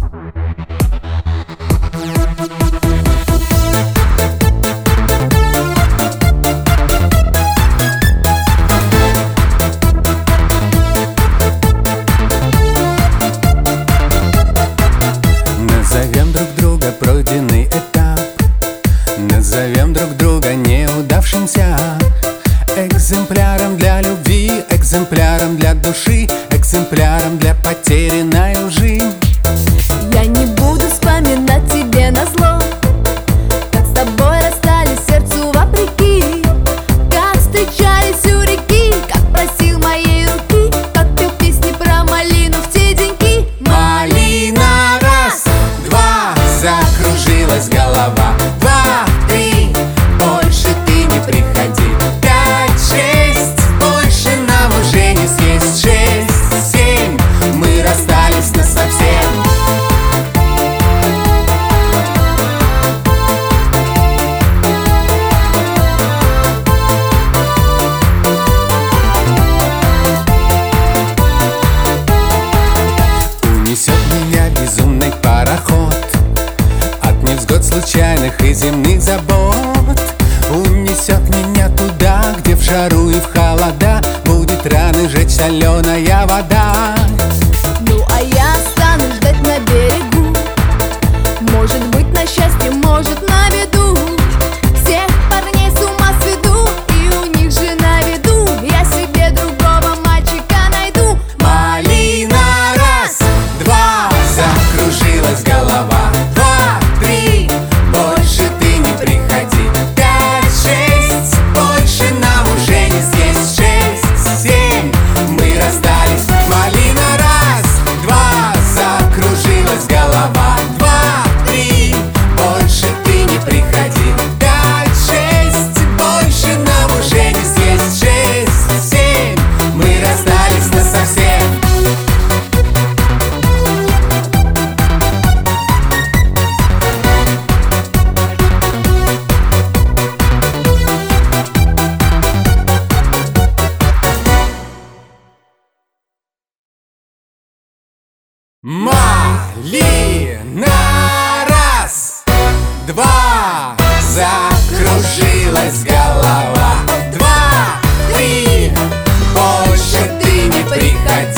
Назовем друг друга пройденный этап, назовем друг друга неудавшимся. Экземпляром для любви, экземпляром для души, экземпляром для потерянной лжи. Я не буду вспоминать тебе назло, как с тобой расстались сердцу вопреки, как встречались у реки, как просил моей руки, как пел песни про малину в те деньки. Малина, раз, два, закружилась голова. Два, три, больше ты не приходи. Пять, шесть, больше нам уже не съесть. Шесть, семь, мы расстались насовсем. Унесет меня безумный пароход от невзгод случайных и земных забот. Унесет меня туда, где в жару и в холода будет раны жечь соленая вода. Ну а я останусь ждать на берегу, может быть на счастье, может на беду. Всех парней с ума сведу, и у них же на виду я себе другого мальчика найду. Малина, раз, два, закружилась голова. Два, три, больше ты не приходи. Пять, шесть, больше нам уже не съесть. Шесть, семь, мы расстались. Малина, раз, два, закружилась голова. Два, три, больше ты не приходи. Пять, шесть, больше нам уже не съесть. Шесть, семь, мы расстались насовсем. Малина, раз, два, закружилась голова. Два, три, больше ты не приходи.